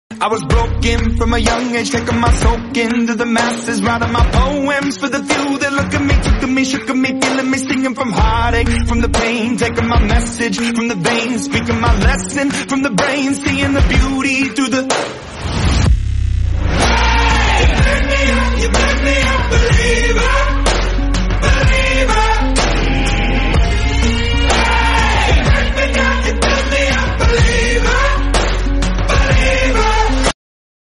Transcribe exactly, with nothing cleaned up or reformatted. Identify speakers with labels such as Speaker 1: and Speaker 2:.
Speaker 1: I was broken from a young age, taking my soak into the masses, writing my poems for the few that look at me, took to me, shook at me, feeling me, singing from heartache, from the pain, taking my message from the veins, speaking my lesson from the brain, seeing the beauty through the